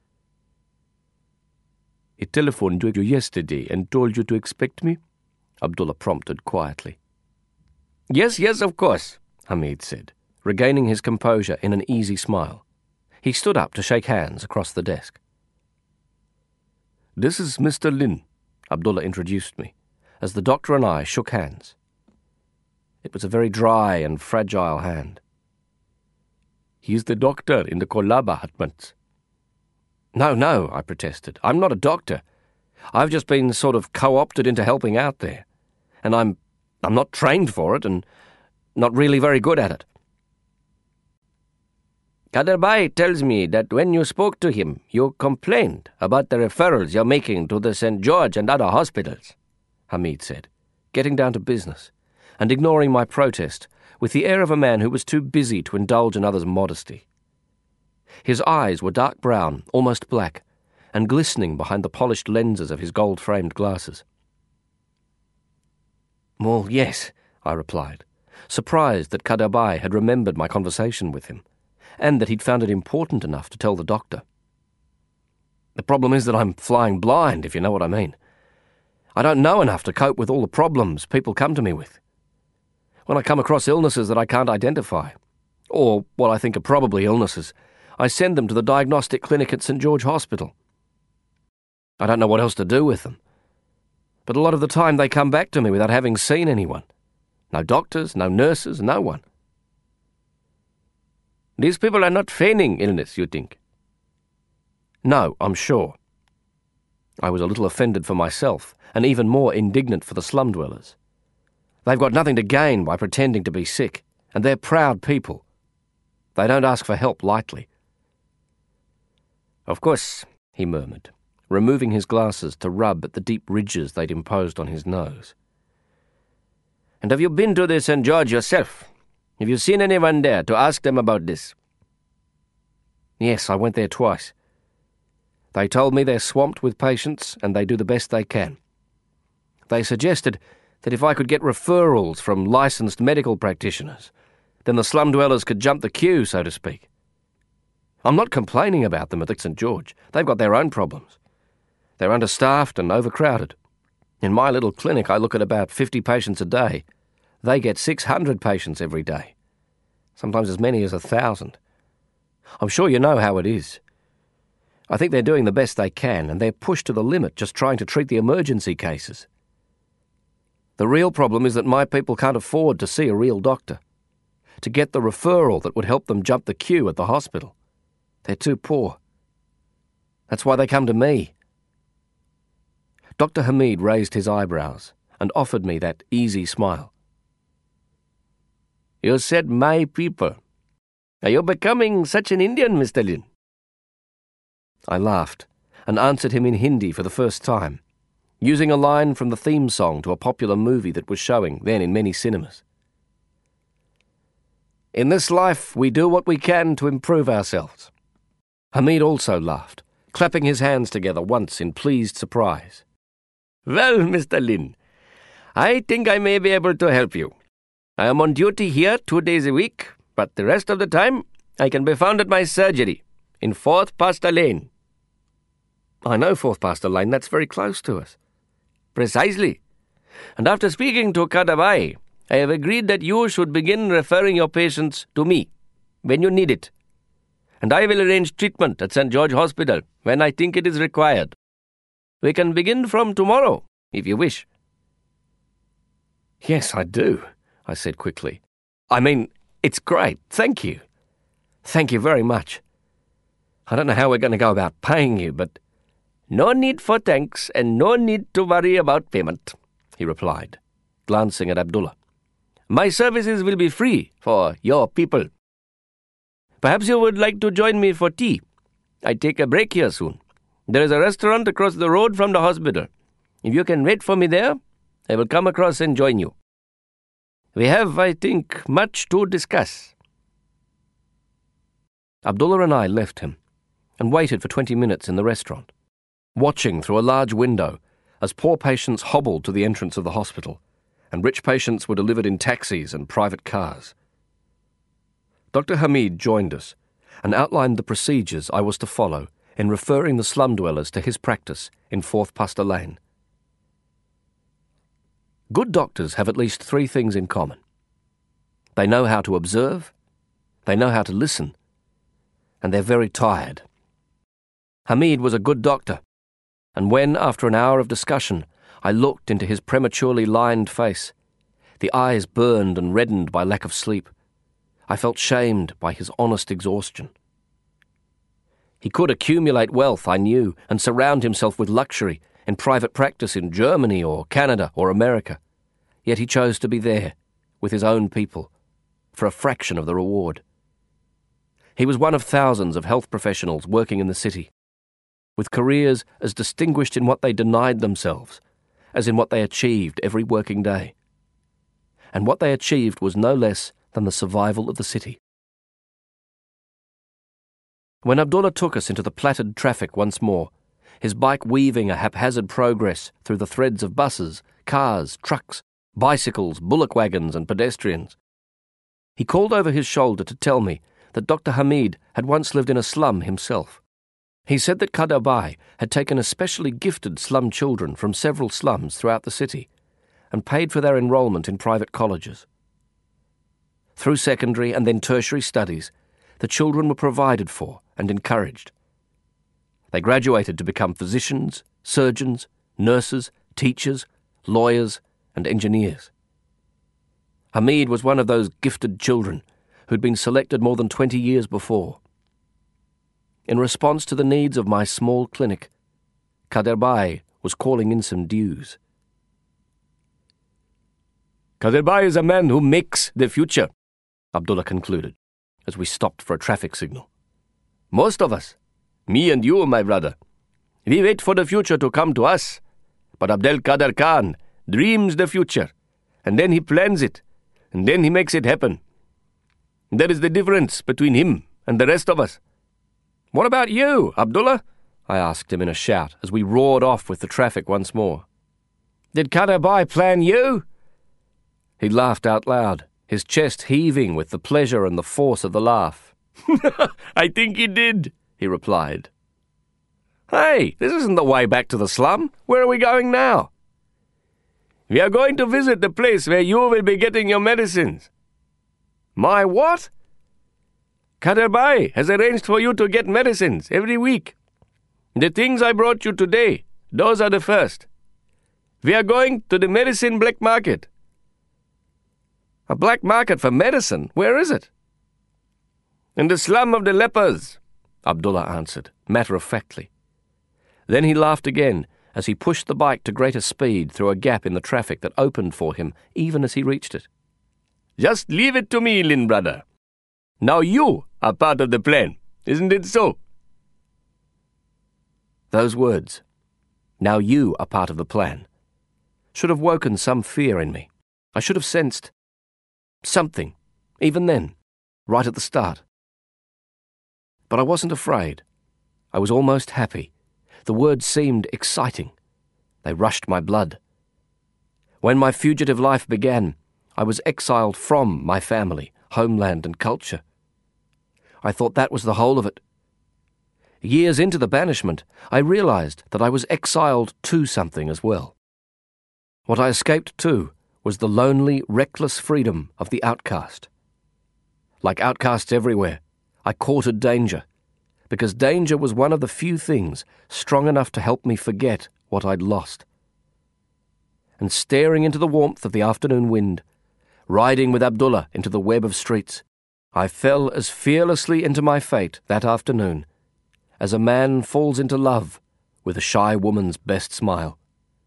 A: "He telephoned you yesterday and told you to expect me?" Abdullah prompted quietly. Yes, of course," Hamid said, regaining his composure in an easy smile. He stood up to shake hands across the desk. "This is Mr. Lin," Abdullah introduced me, as the doctor and I shook hands. It was a very dry and fragile hand. "He is the doctor in the Kolaba Hatmats." No, I protested. "I'm not a doctor. I've just been sort of co-opted into helping out there, and I'm not trained for it and not really very good at it." "Kader Bhai tells me that when you spoke to him, you complained about the referrals you're making to the St. George and other hospitals," Hamid said, getting down to business and ignoring my protest with the air of a man who was too busy to indulge in others' modesty. His eyes were dark brown, almost black, and glistening behind the polished lenses of his gold-framed glasses. "Well, yes," I replied, surprised that Kadabai had remembered my conversation with him, and that he'd found it important enough to tell the doctor. The problem is that I'm flying blind, if you know what I mean. I don't know enough to cope with all the problems people come to me with. When I come across illnesses that I can't identify, or what I think are probably illnesses, I send them to the diagnostic clinic at St. George Hospital. I don't know what else to do with them. But a lot of the time they come back to me without having seen anyone. No doctors, no nurses, no one. These people are not feigning illness, you think? No, I'm sure. I was a little offended for myself, and even more indignant for the slum dwellers. They've got nothing to gain by pretending to be sick, and they're proud people. They don't ask for help lightly. Of course, he murmured, removing his glasses to rub at the deep ridges they'd imposed on his nose. And have you been to the St. George yourself? Have you seen anyone there to ask them about this? Yes, I went there twice. They told me they're swamped with patients and they do the best they can. They suggested that if I could get referrals from licensed medical practitioners, then the slum dwellers could jump the queue, so to speak. I'm not complaining about them at the St. George. They've got their own problems. They're understaffed and overcrowded. In my little clinic, I look at about 50 patients a day. They get 600 patients every day, sometimes as many as 1,000. I'm sure you know how it is. I think they're doing the best they can, and they're pushed to the limit just trying to treat the emergency cases. The real problem is that my people can't afford to see a real doctor, to get the referral that would help them jump the queue at the hospital. They're too poor. That's why they come to me. Dr. Hamid raised his eyebrows and offered me that easy smile. You said my people. Are you becoming such an Indian, Mr. Lin? I laughed and answered him in Hindi for the first time, using a line from the theme song to a popular movie that was showing then in many cinemas. In this life, we do what we can to improve ourselves. Hamid also laughed, clapping his hands together once in pleased surprise. Well, Mr. Lin, I think I may be able to help you. I am on duty here 2 days a week, but the rest of the time I can be found at my surgery in 4th Pastor Lane. I know 4th Pastor Lane, that's very close to us. Precisely. And after speaking to Kadabai, I have agreed that you should begin referring your patients to me when you need it. And I will arrange treatment at St. George Hospital when I think it is required. We can begin from tomorrow, if you wish. Yes, I do, I said quickly. I mean, it's great, thank you. Thank you very much. I don't know how we're going to go about paying you, but... No need for thanks and no need to worry about payment, he replied, glancing at Abdullah. My services will be free for your people. Perhaps you would like to join me for tea. I take a break here soon. There is a restaurant across the road from the hospital. If you can wait for me there, I will come across and join you. We have, I think, much to discuss. Abdullah and I left him and waited for 20 minutes in the restaurant, watching through a large window as poor patients hobbled to the entrance of the hospital and rich patients were delivered in taxis and private cars. Dr. Hamid joined us and outlined the procedures I was to follow in referring the slum dwellers to his practice in 4th Pastor Lane. Good doctors have at least 3 things in common. They know how to observe, they know how to listen, and they're very tired. Hamid was a good doctor, and when, after an hour of discussion, I looked into his prematurely lined face, the eyes burned and reddened by lack of sleep, I felt shamed by his honest exhaustion. He could accumulate wealth, I knew, and surround himself with luxury in private practice in Germany or Canada or America, yet he chose to be there, with his own people, for a fraction of the reward. He was one of thousands of health professionals working in the city, with careers as distinguished in what they denied themselves as in what they achieved every working day. And what they achieved was no less than the survival of the city. When Abdullah took us into the platted traffic once more, his bike weaving a haphazard progress through the threads of buses, cars, trucks, bicycles, bullock wagons and pedestrians. He called over his shoulder to tell me that Dr. Hamid had once lived in a slum himself. He said that Kader Bhai had taken especially gifted slum children from several slums throughout the city and paid for their enrolment in private colleges. Through secondary and then tertiary studies, the children were provided for and encouraged. They graduated to become physicians, surgeons, nurses, teachers, lawyers, and engineers. Hamid was one of those gifted children who'd been selected more than 20 years before. In response to the needs of my small clinic, Kader Bhai was calling in some dues.
B: Kader Bhai is a man who makes the future,
A: Abdullah concluded, as we stopped for a traffic signal.
B: Most of us, me and you, my brother, we wait for the future to come to us. But Abdel Kader Khan dreams the future, and then he plans it, and then he makes it happen. That is the difference between him and the rest of us.
A: What about you, Abdullah? I asked him in a shout as we roared off with the traffic once more.
B: Did Kader Bhai plan you?
A: He laughed out loud, his chest heaving with the pleasure and the force of the laugh.
B: I think he did, he replied.
A: Hey, this isn't the way back to the slum. Where are we going now?
B: We are going to visit the place where you will be getting your medicines.
A: My what?
B: Kader Bhai has arranged for you to get medicines every week. The things I brought you today, those are the first. We are going to the medicine black market.
A: A black market for medicine? Where is it?
B: In the slum of the lepers,
A: Abdullah answered, matter-of-factly. Then he laughed again as he pushed the bike to greater speed through a gap in the traffic that opened for him even as he reached it.
B: Just leave it to me, Lin brother. Now you are part of the plan, isn't it so?
A: Those words, "Now you are part of the plan," should have woken some fear in me. I should have sensed something, even then, right at the start. But I wasn't afraid. I was almost happy. The words seemed exciting. They rushed my blood. When my fugitive life began, I was exiled from my family, homeland, and culture. I thought that was the whole of it. Years into the banishment, I realized that I was exiled to something as well. What I escaped to was the lonely, reckless freedom of the outcast. Like outcasts everywhere, I courted danger, because danger was one of the few things strong enough to help me forget what I'd lost. And staring into the warmth of the afternoon wind, riding with Abdullah into the web of streets, I fell as fearlessly into my fate that afternoon as a man falls into love with a shy woman's best smile.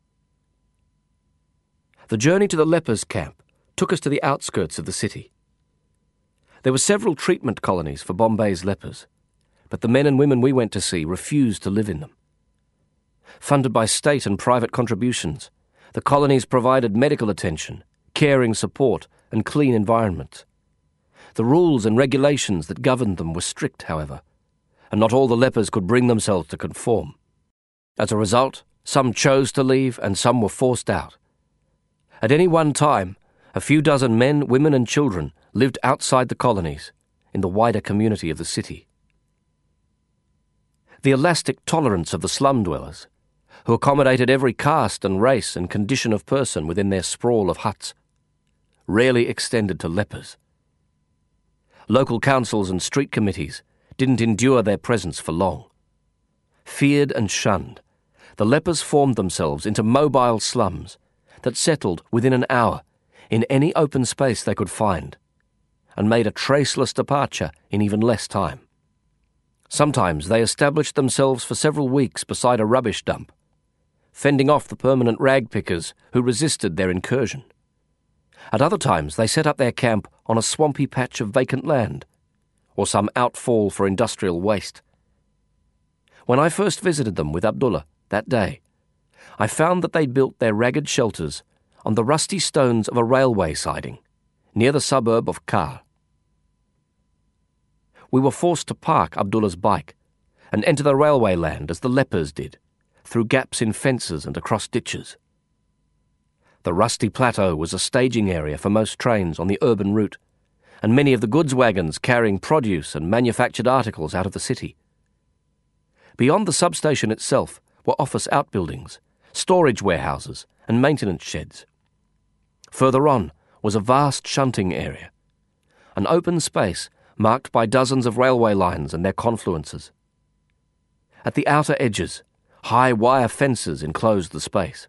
A: The journey to the lepers' camp took us to the outskirts of the city. There were several treatment colonies for Bombay's lepers, but the men and women we went to see refused to live in them. Funded by state and private contributions, the colonies provided medical attention, caring support, and clean environments. The rules and regulations that governed them were strict, however, and not all the lepers could bring themselves to conform. As a result, some chose to leave and some were forced out. At any one time, a few dozen men, women, and children lived outside the colonies, in the wider community of the city. The elastic tolerance of the slum dwellers, who accommodated every caste and race and condition of person within their sprawl of huts, rarely extended to lepers. Local councils and street committees didn't endure their presence for long. Feared and shunned, the lepers formed themselves into mobile slums that settled within an hour in any open space they could find, and made a traceless departure in even less time. Sometimes they established themselves for several weeks beside a rubbish dump, fending off the permanent rag pickers who resisted their incursion. At other times they set up their camp on a swampy patch of vacant land, or some outfall for industrial waste. When I first visited them with Abdullah that day, I found that they'd built their ragged shelters on the rusty stones of a railway siding, near the suburb of Kar. We were forced to park Abdullah's bike and enter the railway land as the lepers did, through gaps in fences and across ditches. The rusty plateau was a staging area for most trains on the urban route, and many of the goods wagons carrying produce and manufactured articles out of the city. Beyond the substation itself were office outbuildings, storage warehouses, and maintenance sheds. Further on was a vast shunting area, an open space marked by dozens of railway lines and their confluences. At the outer edges, high wire fences enclosed the space.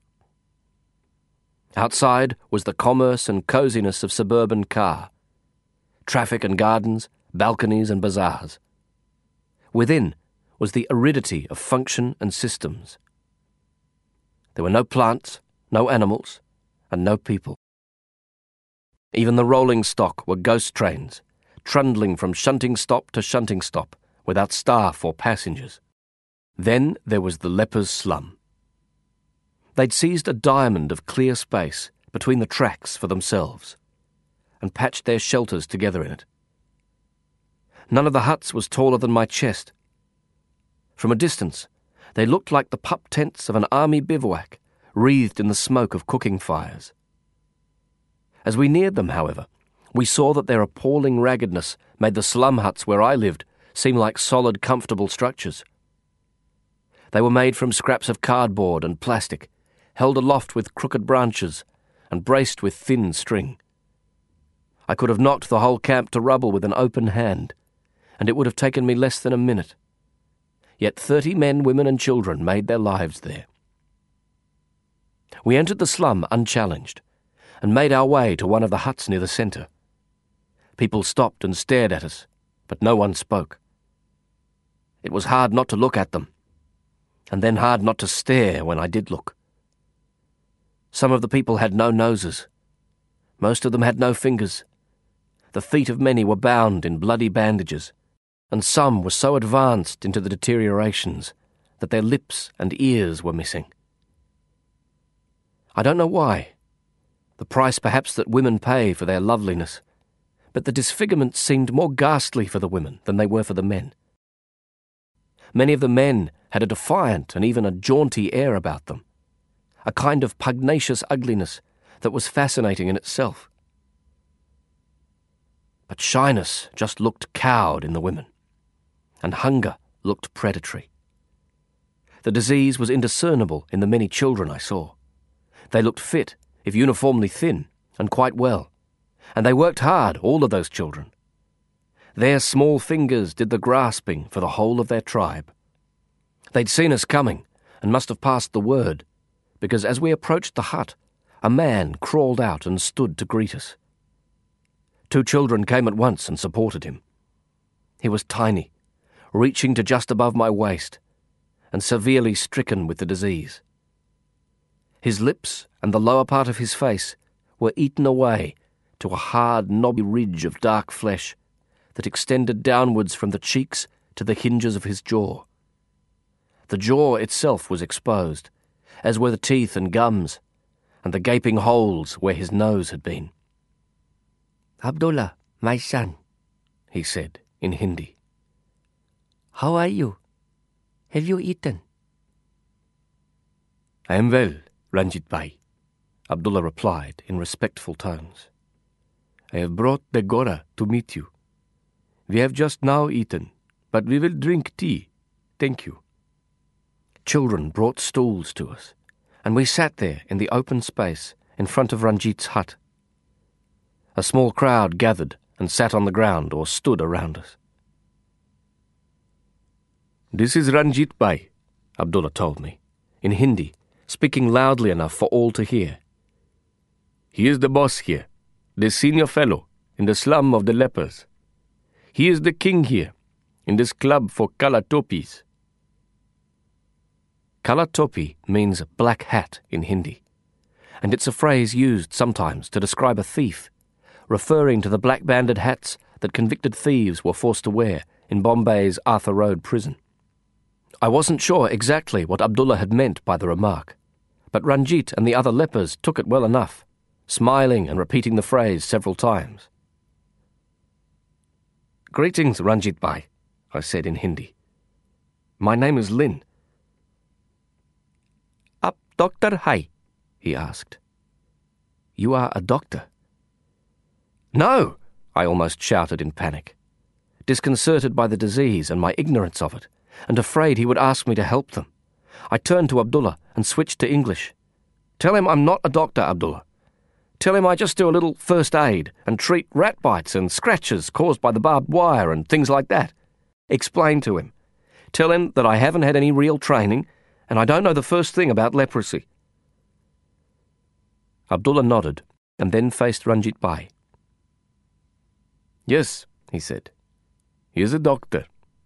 A: Outside was the commerce and coziness of suburban car, traffic and gardens, balconies and bazaars. Within was the aridity of function and systems. There were no plants, no animals, and no people. Even the rolling stock were ghost trains, trundling from shunting stop to shunting stop, without staff or passengers. Then there was the lepers' slum. They'd seized a diamond of clear space between the tracks for themselves, and patched their shelters together in it. None of the huts was taller than my chest. From a distance, they looked like the pup tents of an army bivouac, wreathed in the smoke of cooking fires. As we neared them, however, we saw that their appalling raggedness made the slum huts where I lived seem like solid, comfortable structures. They were made from scraps of cardboard and plastic, held aloft with crooked branches and braced with thin string. I could have knocked the whole camp to rubble with an open hand, and it would have taken me less than a minute. Yet 30 men, women and children made their lives there. We entered the slum unchallenged, and made our way to one of the huts near the centre. People stopped and stared at us, but no one spoke. It was hard not to look at them, and then hard not to stare when I did look. Some of the people had no noses. Most of them had no fingers. The feet of many were bound in bloody bandages, and some were so advanced into the deteriorations that their lips and ears were missing. I don't know why. The price perhaps that women pay for their loveliness, but the disfigurements seemed more ghastly for the women than they were for the men. Many of the men had a defiant and even a jaunty air about them, a kind of pugnacious ugliness that was fascinating in itself. But shyness just looked cowed in the women, and hunger looked predatory. The disease was indiscernible in the many children I saw. They looked fit, if uniformly thin, and quite well, and they worked hard, all of those children. Their small fingers did the grasping for the whole of their tribe. They'd seen us coming, and must have passed the word, because as we approached the hut, a man crawled out and stood to greet us. 2 children came at once and supported him. He was tiny, reaching to just above my waist, and severely stricken with the disease. His lips and the lower part of his face were eaten away to a hard, knobby ridge of dark flesh that extended downwards from the cheeks to the hinges of his jaw. The jaw itself was exposed, as were the teeth and gums, and the gaping holes where his nose had been. "Abdullah, my son," he said in Hindi. "How are you? Have you eaten?" "I am well, Ranjit Bhai," Abdullah replied in respectful tones. "I have brought the Gora to meet you. We have just now eaten, but we will drink tea. Thank you." Children brought stools to us, and we sat there in the open space in front of Ranjit's hut. A small crowd gathered and sat on the ground or stood around us. "This is Ranjit Bhai," Abdullah told me, in Hindi, speaking loudly enough for all to hear. "He is the boss here, the senior fellow in the slum of the lepers. He is the king here, in this club for Kalatopis." Kalatopi means black hat in Hindi, and it's a phrase used sometimes to describe a thief, referring to the black-banded hats that convicted thieves were forced to wear in Bombay's Arthur Road prison. I wasn't sure exactly what Abdullah had meant by the remark, but Ranjit and the other lepers took it well enough, smiling and repeating the phrase several times. "Greetings, Ranjit Bhai," I said in Hindi. "My name is Lin." "Aap doctor hai?" he asked. You are a doctor." "No!" I almost shouted in panic, disconcerted by the disease and my ignorance of it, and afraid he would ask me to help them. I turned to Abdullah and switched to English. "Tell him I'm not a doctor, Abdullah. Tell him I just do a little first aid and treat rat bites and scratches caused by the barbed wire and things like that. Explain to him. Tell him that I haven't had any real training and I don't know the first thing about leprosy." Abdullah nodded and then faced Ranjit Bhai.
B: "Yes," he said. "He is a doctor."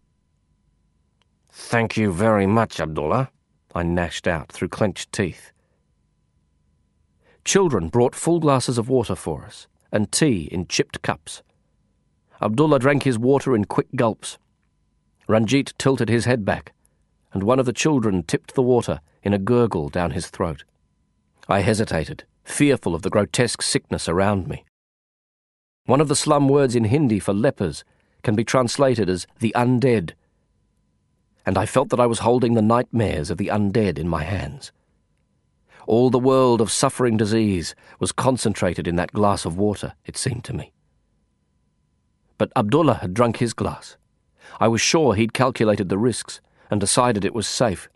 A: "Thank you very much, Abdullah," I gnashed out through clenched teeth. Children brought full glasses of water for us, and tea in chipped cups. Abdullah drank his water in quick gulps. Ranjit tilted his head back, and one of the children tipped the water in a gurgle down his throat. I hesitated, fearful of the grotesque sickness around me. One of the slum words in Hindi for lepers can be translated as the undead, and I felt that I was holding the nightmares of the undead in my hands. All the world of suffering disease was concentrated in that glass of water, it seemed to me. But Abdullah had drunk his glass. I was sure he'd calculated the risks and decided it was safe.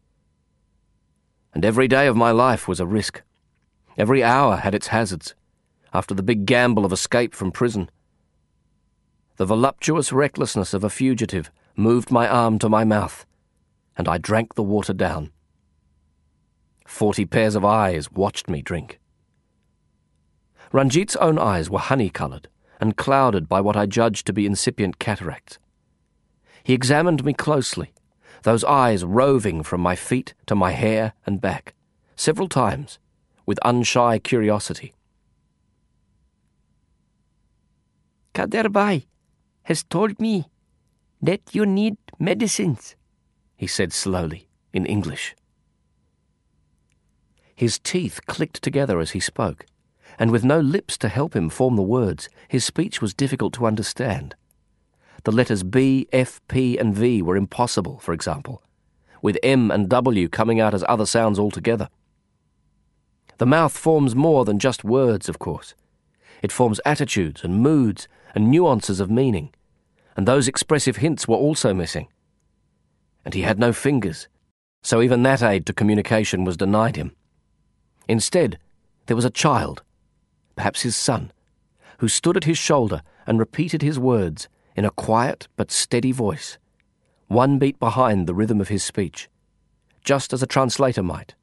A: And every day of my life was a risk. Every hour had its hazards, after the big gamble of escape from prison. The voluptuous recklessness of a fugitive moved my arm to my mouth, and I drank the water down. 40 pairs of eyes watched me drink. Ranjit's own eyes were honey-coloured and clouded by what I judged to be incipient cataracts. He examined me closely, those eyes roving from my feet to my hair and back, several times, with unshy curiosity.
C: "Kader Bhai has told me that you need medicines,"
A: he said slowly, in English. His teeth clicked together as he spoke, and with no lips to help him form the words, his speech was difficult to understand. The letters B, F, P, and V were impossible, for example, with M and W coming out as other sounds altogether. The mouth forms more than just words, of course. It forms attitudes and moods and nuances of meaning, and those expressive hints were also missing. And he had no fingers, so even that aid to communication was denied him. Instead, there was a child, perhaps his son, who stood at his shoulder and repeated his words in a quiet but steady voice, one beat behind the rhythm of his speech, just as a translator might.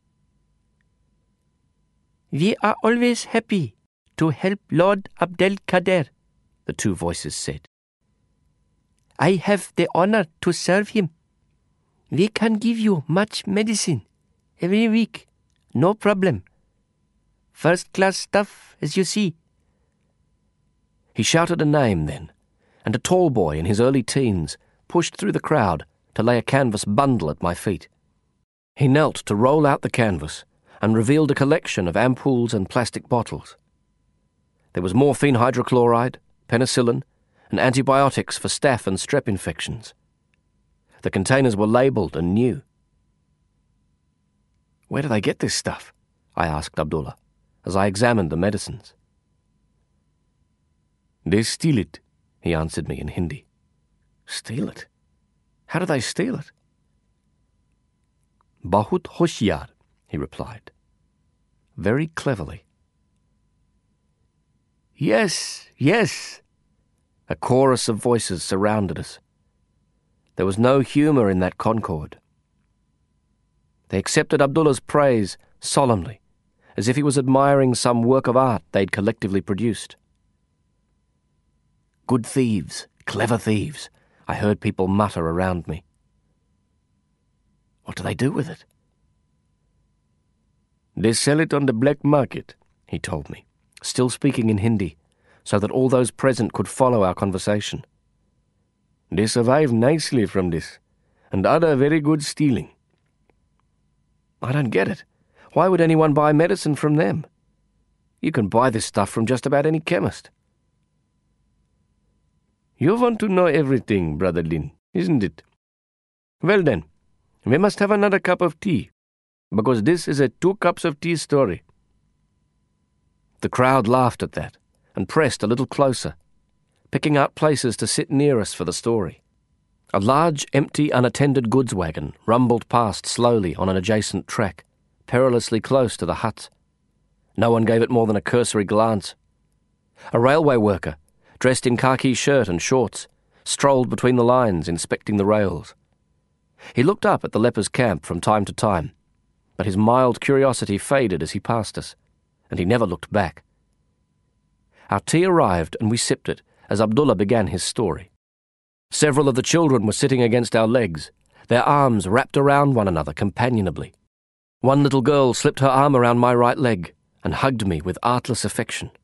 C: "We are always happy to help Lord Abdel Kader," the two voices said. "I have the honor to serve him. We can give you much medicine every week, no problem. First-class stuff, as you see."
A: He shouted a name then, and a tall boy in his early teens pushed through the crowd to lay a canvas bundle at my feet. He knelt to roll out the canvas and revealed a collection of ampoules and plastic bottles. There was morphine hydrochloride, penicillin, and antibiotics for staph and strep infections. The containers were labelled and new. "Where do they get this stuff?" I asked Abdullah, as I examined the medicines.
B: "They steal it," he answered me in Hindi.
A: "Steal it? How do they steal it?"
B: "Bahut hoshyar," he replied,
A: very cleverly.
C: "Yes, yes."
A: A chorus of voices surrounded us. There was no humour in that concord. They accepted Abdullah's praise solemnly, as if he was admiring some work of art they'd collectively produced. "Good thieves, clever thieves," I heard people mutter around me. "What do they do with it?"
B: "They sell it on the black market," he told me, still speaking in Hindi, so that all those present could follow our conversation. "They survive nicely from this, and other very good stealing."
A: "I don't get it. Why would anyone buy medicine from them? You can buy this stuff from just about any chemist."
B: "You want to know everything, Brother Lin, isn't it? Well then, we must have another cup of tea, because this is a 2 cups of tea story."
A: The crowd laughed at that and pressed a little closer, picking out places to sit near us for the story. A large, empty, unattended goods wagon rumbled past slowly on an adjacent track, perilously close to the huts. No one gave it more than a cursory glance. A railway worker, dressed in khaki shirt and shorts, strolled between the lines inspecting the rails. He looked up at the lepers' camp from time to time, but his mild curiosity faded as he passed us, and he never looked back. Our tea arrived and we sipped it as Abdullah began his story. Several of the children were sitting against our legs, their arms wrapped around one another companionably. One little girl slipped her arm around my right leg and hugged me with artless affection.